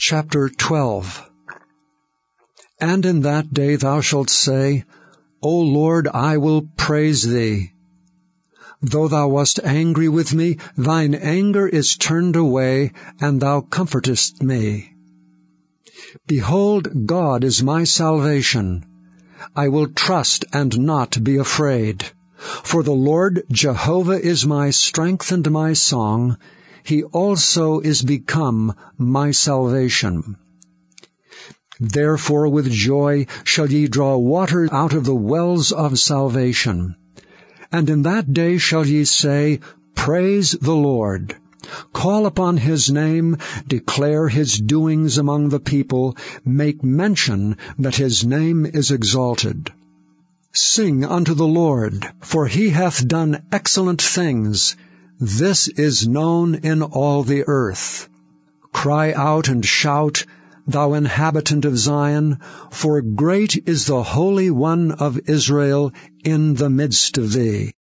Chapter 12. And in that day thou shalt say, O Lord, I will praise thee. Though thou wast angry with me, thine anger is turned away, and thou comfortest me. Behold, God is my salvation. I will trust and not be afraid. For the Lord Jehovah is my strength and my song. He also is become my salvation. Therefore with joy shall ye draw water out of the wells of salvation. And in that day shall ye say, Praise the Lord. Call upon his name, declare his doings among the people, make mention that his name is exalted. Sing unto the Lord, for he hath done excellent things. This is known in all the earth. Cry out and shout, thou inhabitant of Zion, for great is the Holy One of Israel in the midst of thee.